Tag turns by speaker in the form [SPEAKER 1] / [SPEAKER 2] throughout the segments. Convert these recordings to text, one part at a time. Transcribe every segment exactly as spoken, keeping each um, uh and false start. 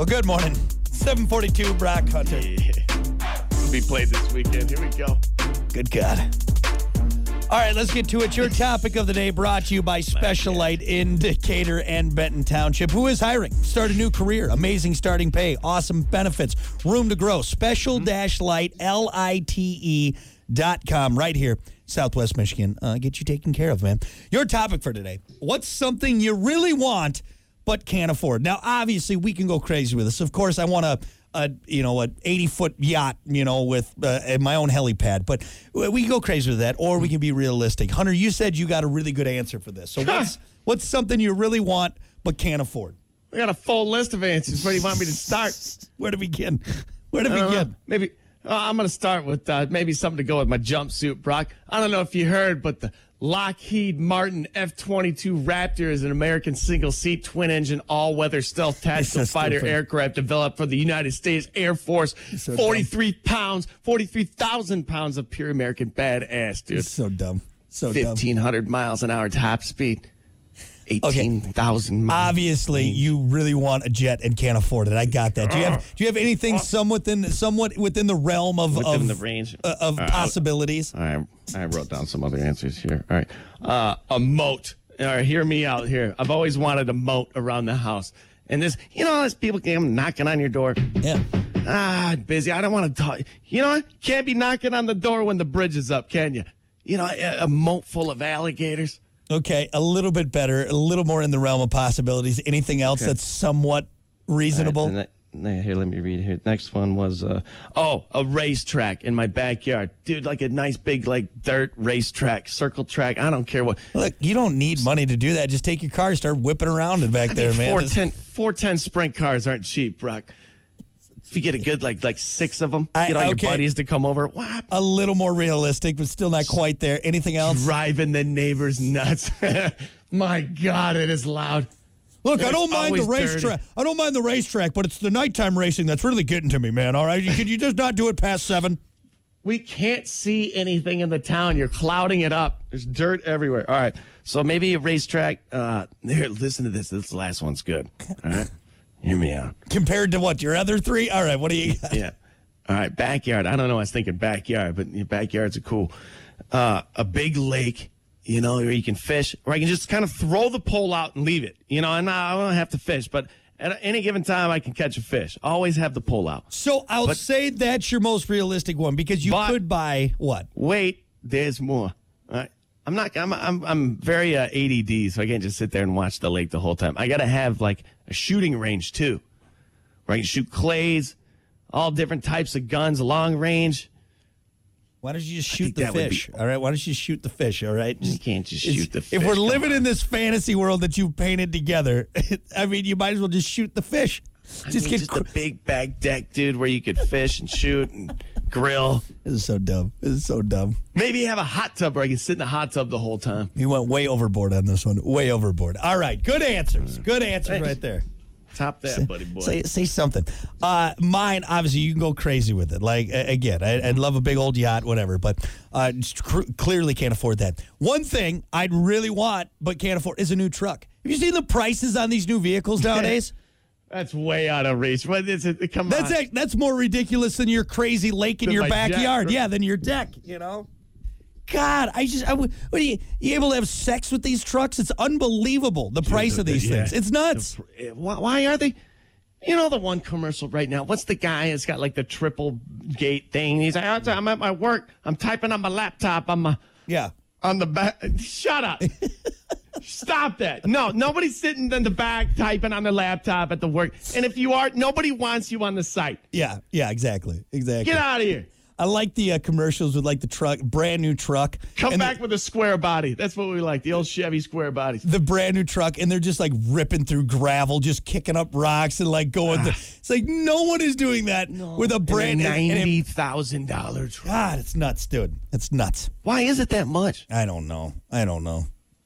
[SPEAKER 1] Well, good morning. seven forty-two, Brock Hunter.
[SPEAKER 2] Yeah. Will be played this weekend. Here we go.
[SPEAKER 1] Good God. All right, let's get to it. Your topic of the day brought to you by Special Light in Decatur and Benton Township. Who is hiring? Start a new career. Amazing starting pay. Awesome benefits. Room to grow. Special-Light, L I T E dot com. Right here, Southwest Michigan. Uh, get you taken care of, man. Your topic for today. What's something you really want but can't afford? Now, obviously, we can go crazy with this. Of course, I want a, a you know, an eighty-foot yacht, you know, with uh, my own helipad. But we can go crazy with that, or we can be realistic. Hunter, you said you got a really good answer for this. So what's what's something you really want but can't afford?
[SPEAKER 2] We got a full list of answers. Where do you want me to start?
[SPEAKER 1] Where to begin? Where to begin?
[SPEAKER 2] Know. Maybe uh, I'm going to start with uh, maybe something to go with my jumpsuit, Brock. I don't know if you heard, but the Lockheed Martin F twenty-two Raptor is an American single-seat, twin-engine, all-weather stealth tactical
[SPEAKER 1] so
[SPEAKER 2] fighter
[SPEAKER 1] stupid.
[SPEAKER 2] aircraft developed for the United States Air Force.
[SPEAKER 1] So
[SPEAKER 2] forty-three pounds, forty-three thousand pounds of pure American badass, dude.
[SPEAKER 1] It's so dumb. So dumb.
[SPEAKER 2] fifteen hundred miles an hour top speed. eighteen thousand miles.
[SPEAKER 1] Obviously, you really want a jet and can't afford it. I got that. Do you have Do you have anything somewhat within somewhat within the realm of
[SPEAKER 2] Within
[SPEAKER 1] of
[SPEAKER 2] the range.
[SPEAKER 1] uh, of
[SPEAKER 2] All right,
[SPEAKER 1] possibilities?
[SPEAKER 2] All right, I wrote down some other answers here. All right, uh, a moat. All right, hear me out here. I've always wanted a moat around the house, and this, you know, as people come knocking on your door.
[SPEAKER 1] Yeah.
[SPEAKER 2] Ah, busy. I don't want to talk. You know what? Can't be knocking on the door when the bridge is up, can you? You know, a, a moat full of alligators.
[SPEAKER 1] Okay, a little bit better, a little more in the realm of possibilities. Anything else
[SPEAKER 2] Okay.
[SPEAKER 1] that's somewhat reasonable?
[SPEAKER 2] All right, the ne- here, let me read here. Next one was, uh, oh, a racetrack in my backyard. Dude, like a nice big, like, dirt racetrack, circle track. I don't care what.
[SPEAKER 1] Look, you don't need money to do that. Just take your car, start whipping around it back
[SPEAKER 2] I
[SPEAKER 1] there,
[SPEAKER 2] mean,
[SPEAKER 1] man.
[SPEAKER 2] four
[SPEAKER 1] This-
[SPEAKER 2] ten, four ten sprint cars aren't cheap, Brock. If you get a good, like, like six of them,
[SPEAKER 1] I-
[SPEAKER 2] get all
[SPEAKER 1] okay.
[SPEAKER 2] your buddies to come over. What?
[SPEAKER 1] A little more realistic, but still not quite there. Anything else?
[SPEAKER 2] Driving the neighbors nuts. My God, it is loud.
[SPEAKER 1] Look, I
[SPEAKER 2] It's
[SPEAKER 1] don't mind the
[SPEAKER 2] always
[SPEAKER 1] racetrack.
[SPEAKER 2] dirty.
[SPEAKER 1] I don't mind the racetrack, but it's the nighttime racing that's really getting to me, man. All right, could you just not do it past seven?
[SPEAKER 2] We can't see anything in the town. You're clouding it up. There's dirt everywhere. All right. So maybe a racetrack. Uh, here, listen to this. This last one's good. All right. Hear me out.
[SPEAKER 1] Compared to what, your other three? All right, what do you got?
[SPEAKER 2] Yeah. All right. Backyard. I don't know. I was thinking backyard, but your backyards are cool. Uh, a big lake, you know, where you can fish, or I can just kind of throw the pole out and leave it. You know, and I don't have to fish, but at any given time, I can catch a fish. Always have the pole out.
[SPEAKER 1] So I'll
[SPEAKER 2] But-
[SPEAKER 1] say that's your most realistic one because you
[SPEAKER 2] But-
[SPEAKER 1] could buy what?
[SPEAKER 2] Wait, there's more. All right. I'm not. I'm. I'm. I'm very uh, A D D, so I can't just sit there and watch the lake the whole time. I got to have like a shooting range too, where I can shoot clays, all different types of guns, long range.
[SPEAKER 1] Why don't you just shoot
[SPEAKER 2] think
[SPEAKER 1] the
[SPEAKER 2] that would be-
[SPEAKER 1] fish? All right, why don't you shoot the fish? All right,
[SPEAKER 2] You can't just
[SPEAKER 1] It's-
[SPEAKER 2] shoot the fish.
[SPEAKER 1] If we're
[SPEAKER 2] Come
[SPEAKER 1] living
[SPEAKER 2] on.
[SPEAKER 1] in this fantasy world that you've painted together, I mean, you might as well just shoot the fish.
[SPEAKER 2] I
[SPEAKER 1] Just
[SPEAKER 2] mean,
[SPEAKER 1] get.
[SPEAKER 2] just
[SPEAKER 1] cr-
[SPEAKER 2] a big back deck, dude, where you could fish and shoot and grill.
[SPEAKER 1] This is so dumb. This is so dumb.
[SPEAKER 2] Maybe have a hot tub where I can sit in the hot tub the whole time.
[SPEAKER 1] You went way overboard on this one. Way overboard. All right, good answers. Good answers
[SPEAKER 2] Thanks.
[SPEAKER 1] right there.
[SPEAKER 2] Top that, buddy boy.
[SPEAKER 1] Say say something. Uh, mine, obviously, you can go crazy with it. Like a- again, I, I'd love a big old yacht, whatever, but uh, just cr- clearly can't afford that. One thing I'd really want but can't afford is a new truck. Have you seen the prices on these new vehicles nowadays?
[SPEAKER 2] That's way out of reach. What is it? Come
[SPEAKER 1] That's
[SPEAKER 2] on.
[SPEAKER 1] it. That's more ridiculous than your crazy lake in
[SPEAKER 2] Than
[SPEAKER 1] your
[SPEAKER 2] my deck,
[SPEAKER 1] backyard.
[SPEAKER 2] right?
[SPEAKER 1] Yeah, than your deck. You know. God, I just, I, would- what are you, you able to have sex with these trucks? It's unbelievable, the price of these
[SPEAKER 2] Yeah.
[SPEAKER 1] things. It's nuts.
[SPEAKER 2] The pr- Why, why are they? You know the one commercial right now. What's the guy that's got like the triple gate thing? He's like, "Oh, I'm at my work. I'm typing on my laptop on my
[SPEAKER 1] Yeah.
[SPEAKER 2] on the back." Shut up. Stop that. No, nobody's sitting in the back typing on their laptop at the work. And if you are, nobody wants you on the site.
[SPEAKER 1] Yeah, yeah, exactly, exactly.
[SPEAKER 2] Get out of here.
[SPEAKER 1] I like the uh, commercials with like the truck, brand new truck.
[SPEAKER 2] Come
[SPEAKER 1] and
[SPEAKER 2] back
[SPEAKER 1] the,
[SPEAKER 2] with a square body. That's what we like. The old Chevy square bodies.
[SPEAKER 1] the brand new truck, and they're just like ripping through gravel, just kicking up rocks and like going. through. It's like no one is doing that with a brand
[SPEAKER 2] And a
[SPEAKER 1] and- and it-
[SPEAKER 2] ninety thousand dollar truck.
[SPEAKER 1] God, it's nuts, dude. It's nuts.
[SPEAKER 2] Why is it that much?
[SPEAKER 1] I don't know. I don't know.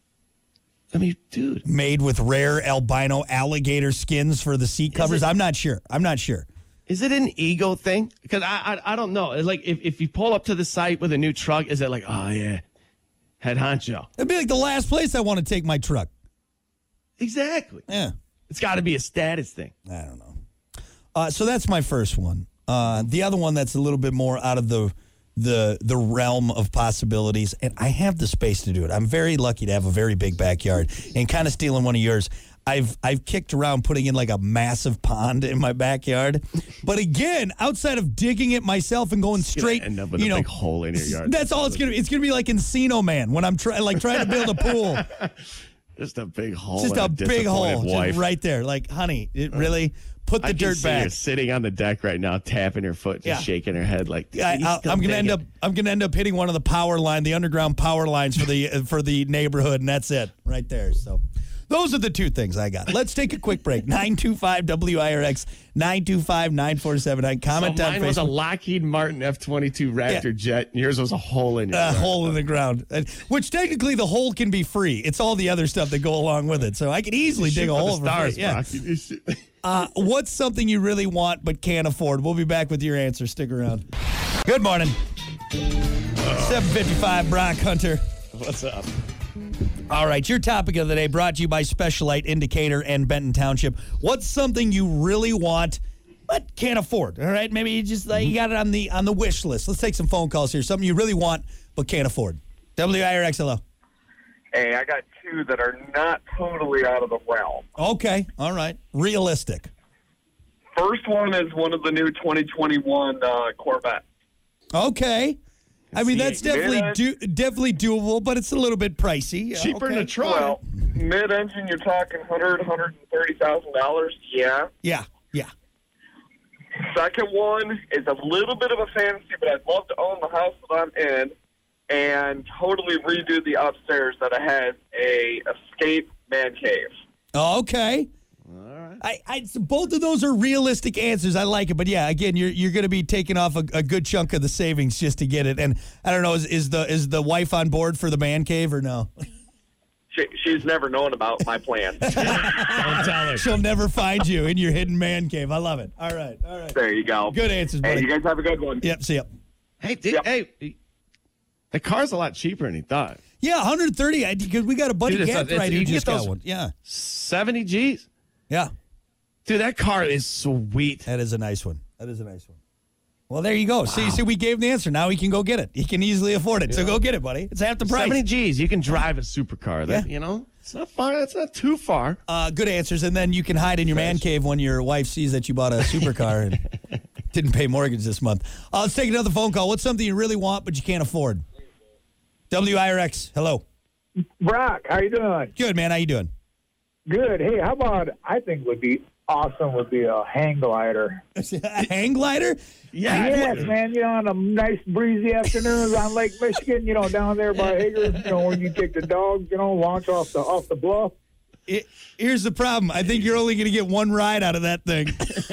[SPEAKER 2] I mean, dude.
[SPEAKER 1] Made with rare albino alligator skins for the seat covers.
[SPEAKER 2] it-
[SPEAKER 1] I'm not sure. I'm not sure.
[SPEAKER 2] Is it an ego thing? Because I, I I don't know. It's like if, if you pull up to the site with a new truck, is it like, oh yeah, head honcho?
[SPEAKER 1] It'd be like the last place I want to take my truck.
[SPEAKER 2] Exactly.
[SPEAKER 1] Yeah.
[SPEAKER 2] It's got to be a status thing.
[SPEAKER 1] I don't know. Uh, so that's my first one. Uh, the other one that's a little bit more out of the the the realm of possibilities, and I have the space to do it. I'm very lucky to have a very big backyard, and kind of stealing one of yours. I've I've kicked around putting in like a massive pond in my backyard, but again, outside of digging it myself and going straight,
[SPEAKER 2] end up with
[SPEAKER 1] you
[SPEAKER 2] a
[SPEAKER 1] know,
[SPEAKER 2] big hole in your yard.
[SPEAKER 1] That's all it's gonna be. It's gonna be like Encino Man when I'm trying like trying to build a pool.
[SPEAKER 2] Just a big hole.
[SPEAKER 1] Just a big hole,
[SPEAKER 2] wife.
[SPEAKER 1] just right there. Like, honey, it really put the
[SPEAKER 2] I can
[SPEAKER 1] dirt
[SPEAKER 2] see her
[SPEAKER 1] back.
[SPEAKER 2] sitting on the deck right now, tapping her foot, just
[SPEAKER 1] Yeah.
[SPEAKER 2] shaking her head like.
[SPEAKER 1] I, I, I'm gonna end up. I'm gonna end up hitting one of the power line, the underground power lines for the for the neighborhood, and that's it right there. So, those are the two things I got. Let's take a quick break. nine two five W I R X nine two five nine four seven nine. Comment
[SPEAKER 2] so
[SPEAKER 1] on
[SPEAKER 2] mine
[SPEAKER 1] Facebook.
[SPEAKER 2] was a Lockheed Martin F twenty-two Raptor
[SPEAKER 1] Yeah.
[SPEAKER 2] jet, and yours was a hole in your
[SPEAKER 1] A
[SPEAKER 2] yard.
[SPEAKER 1] hole in the ground, Uh, which technically the hole can be free. It's all the other stuff that go along with it. So I could easily dig
[SPEAKER 2] Shoot
[SPEAKER 1] a
[SPEAKER 2] for
[SPEAKER 1] hole
[SPEAKER 2] the
[SPEAKER 1] for
[SPEAKER 2] stars,
[SPEAKER 1] free. Yeah.
[SPEAKER 2] Brock. You do shoot-
[SPEAKER 1] Uh, what's something you really want but can't afford? We'll be back with your answer. Stick around. Good morning. seven fifty-five, Brock Hunter.
[SPEAKER 2] What's up?
[SPEAKER 1] All right, your topic of the day brought to you by Specialite Indicator and Benton Township. What's something you really want but can't afford? All right, maybe you just uh, you got it on the on the wish list. Let's take some phone calls here. Something you really want but can't afford. W I R X, hello.
[SPEAKER 3] Hey, I got two that are not totally out of the realm.
[SPEAKER 1] Okay, all right. Realistic.
[SPEAKER 3] First one is one of the new twenty twenty-one uh, Corvettes.
[SPEAKER 1] Okay. I mean, that's
[SPEAKER 3] See,
[SPEAKER 1] definitely
[SPEAKER 3] mid-
[SPEAKER 1] do, definitely doable, but it's a little bit pricey. Yeah,
[SPEAKER 2] Cheaper
[SPEAKER 1] okay.
[SPEAKER 2] than a truck.
[SPEAKER 3] Well, mid-engine, you're talking one hundred thousand dollars, one hundred thirty thousand dollars. Yeah.
[SPEAKER 1] Yeah, yeah.
[SPEAKER 3] Second one is a little bit of a fantasy, but I'd love to own the house that I'm in and totally redo the upstairs that it has a escape man cave.
[SPEAKER 1] Okay.
[SPEAKER 2] All right.
[SPEAKER 1] I, I, both of those are realistic answers. I like it, but yeah, again, you're you're going to be taking off a, a good chunk of the savings just to get it. And I don't know, is, is the is the wife on board for the man cave or no?
[SPEAKER 3] She, she's never known about my plan.
[SPEAKER 2] Don't tell her.
[SPEAKER 1] She'll never find you in your hidden man cave. I love it. All right, all right.
[SPEAKER 3] There you go.
[SPEAKER 1] Good answers,
[SPEAKER 3] Hey,
[SPEAKER 1] buddy.
[SPEAKER 3] you guys have a good one.
[SPEAKER 1] Yep. See ya.
[SPEAKER 2] Hey, dude,
[SPEAKER 3] Yep.
[SPEAKER 2] hey, the car's a lot cheaper than he thought.
[SPEAKER 1] Yeah, one hundred thirty. Because we got a buddy
[SPEAKER 2] Dude, it's
[SPEAKER 1] Gath
[SPEAKER 2] a- it's-
[SPEAKER 1] right
[SPEAKER 2] you
[SPEAKER 1] who
[SPEAKER 2] can
[SPEAKER 1] just
[SPEAKER 2] get
[SPEAKER 1] got
[SPEAKER 2] those-
[SPEAKER 1] one. Yeah,
[SPEAKER 2] seventy G's.
[SPEAKER 1] yeah.
[SPEAKER 2] Dude, that car is sweet.
[SPEAKER 1] That is a nice one. That is a nice one. Well, there you go. Wow. See, see, we gave him the answer. Now he can go get it. He can easily afford it. Yeah. So go get it, buddy. It's half the price.
[SPEAKER 2] seventy G's. You can drive a supercar. That,
[SPEAKER 1] Yeah.
[SPEAKER 2] You know, it's not far. That's not too far.
[SPEAKER 1] Uh, good answers. And then you can hide in your man cave when your wife sees that you bought a supercar and didn't pay mortgage this month. Uh, let's take another phone call. What's something you really want but you can't afford? W I R X. Hello.
[SPEAKER 4] Brock, how you doing?
[SPEAKER 1] Good, man. How you doing?
[SPEAKER 4] Good. Hey, how about, I think would be awesome would be a hang glider.
[SPEAKER 1] A hang glider?
[SPEAKER 2] Yeah.
[SPEAKER 4] Yes, man. You know, on a nice breezy afternoons on Lake Michigan, you know, down there by Hager, you know, when you take the dogs, you know, launch off the off the bluff.
[SPEAKER 1] It, here's the problem. I think you're only going to get one ride out of that thing.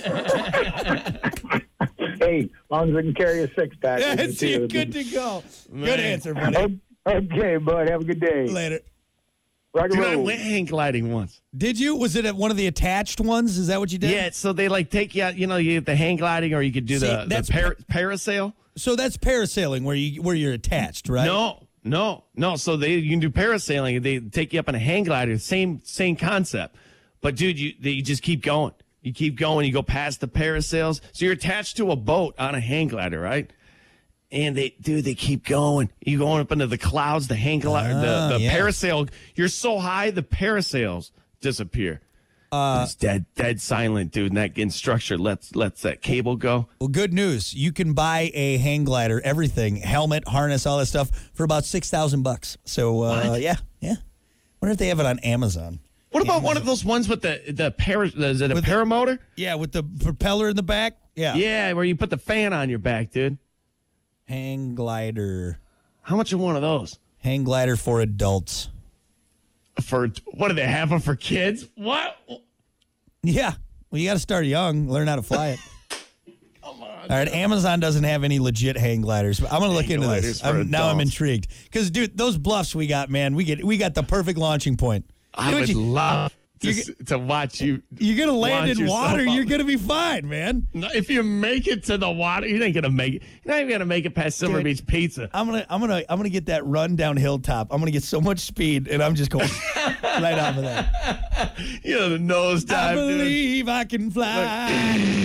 [SPEAKER 4] Hey, as long as I can carry a six pack.
[SPEAKER 1] That's you. Good to go.
[SPEAKER 2] Man.
[SPEAKER 1] Good answer, buddy.
[SPEAKER 4] Okay, bud. Have a good day.
[SPEAKER 1] Later.
[SPEAKER 4] Rock and
[SPEAKER 2] Dude, I
[SPEAKER 4] roll.
[SPEAKER 2] went hang gliding once.
[SPEAKER 1] Did you? Was it at one of the attached ones? Is that what you did?
[SPEAKER 2] Yeah, so they like take you out, you know, you get the hang gliding or you could do
[SPEAKER 1] See,
[SPEAKER 2] the,
[SPEAKER 1] that's-
[SPEAKER 2] the par- parasail.
[SPEAKER 1] So that's parasailing where you where you're attached, right?
[SPEAKER 2] No, no, no. So they you can do parasailing. They take you up on a hang glider. Same same concept. But dude, you they, you just keep going. You keep going. You go past the parasails. So you're attached to a boat on a hang glider, right? And they, dude, they keep going. You going up into the clouds. The hang glider,
[SPEAKER 1] Ah,
[SPEAKER 2] the, the
[SPEAKER 1] yeah.
[SPEAKER 2] parasail. You're so high, the parasails disappear. Uh, it's dead, dead silent, dude. And that instructor lets lets that cable go.
[SPEAKER 1] Well, good news. You can buy a hang glider, everything, helmet, harness, all that stuff, for about six thousand bucks. So, uh,
[SPEAKER 2] What?
[SPEAKER 1] yeah, yeah. Wonder if they have it on Amazon.
[SPEAKER 2] What about one of those ones with the the para? Is it a
[SPEAKER 1] With the-
[SPEAKER 2] paramotor?
[SPEAKER 1] Yeah, with the propeller in the back. Yeah.
[SPEAKER 2] Yeah, where you put the fan on your back, dude.
[SPEAKER 1] Hang glider.
[SPEAKER 2] How much are one of those?
[SPEAKER 1] Hang glider for adults.
[SPEAKER 2] For what do they have them for kids? What?
[SPEAKER 1] Yeah. Well, you got to start young, learn how to fly it.
[SPEAKER 2] Come on.
[SPEAKER 1] All right, Amazon doesn't have any legit hang gliders, but I'm going to look
[SPEAKER 2] Hang
[SPEAKER 1] into
[SPEAKER 2] gliders
[SPEAKER 1] this.
[SPEAKER 2] for
[SPEAKER 1] I'm, now I'm
[SPEAKER 2] adults.
[SPEAKER 1] intrigued. Because, dude, those bluffs we got, man, we get we got the perfect launching point.
[SPEAKER 2] I
[SPEAKER 1] Dude,
[SPEAKER 2] would
[SPEAKER 1] you-
[SPEAKER 2] love to,
[SPEAKER 1] you
[SPEAKER 2] s- to watch you.
[SPEAKER 1] You're going to land
[SPEAKER 2] launch
[SPEAKER 1] in
[SPEAKER 2] yourself
[SPEAKER 1] water,
[SPEAKER 2] up.
[SPEAKER 1] you're going to be fine, man.
[SPEAKER 2] No, if you make it to the water, you ain't gonna make it. You're not even gonna make it past Silver
[SPEAKER 1] Dude.
[SPEAKER 2] Beach Pizza.
[SPEAKER 1] I'm gonna, I'm gonna, I'm gonna get that run down hilltop. I'm gonna get so much speed, and I'm just going right off of that.
[SPEAKER 2] You know the nose
[SPEAKER 1] I
[SPEAKER 2] dive, dude.
[SPEAKER 1] believe I can fly.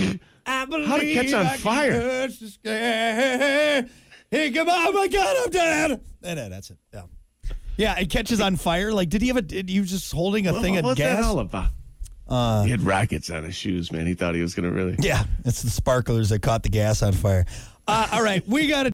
[SPEAKER 1] I believe
[SPEAKER 2] How to Catch on
[SPEAKER 1] I can
[SPEAKER 2] Fire.
[SPEAKER 1] touch the sky. Hey, come on, my God, I'm dead. No, no, that's it. Yeah. Yeah, it catches on fire. Like, did he have a, did he was just holding a
[SPEAKER 2] What-
[SPEAKER 1] thing of
[SPEAKER 2] What's
[SPEAKER 1] gas?
[SPEAKER 2] that all about? Uh, he had rockets on his shoes, man. He thought he was going to really.
[SPEAKER 1] Yeah, it's the sparklers that caught the gas on fire. Uh, all right, we got to